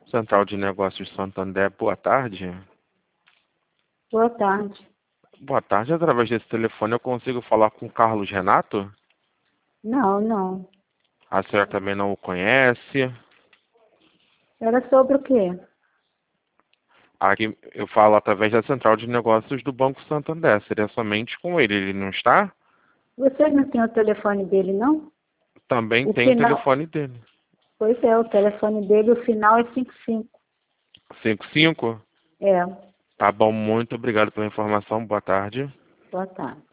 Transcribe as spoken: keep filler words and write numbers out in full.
Central de Negócios Santander, boa tarde. Boa tarde. Boa tarde, através desse telefone eu consigo falar com o Carlos Renato? Não, não. A senhora também não o conhece? Era sobre o quê? Aqui eu falo através da Central de Negócios do Banco Santander, seria somente com ele, ele não está? Vocês não têm o telefone dele, não? Também O tem o final... telefone dele. Pois é, o telefone dele, o final é cinquenta e cinco. cinquenta e cinco? É, Tá bom, muito obrigado pela informação, boa tarde. boa tarde.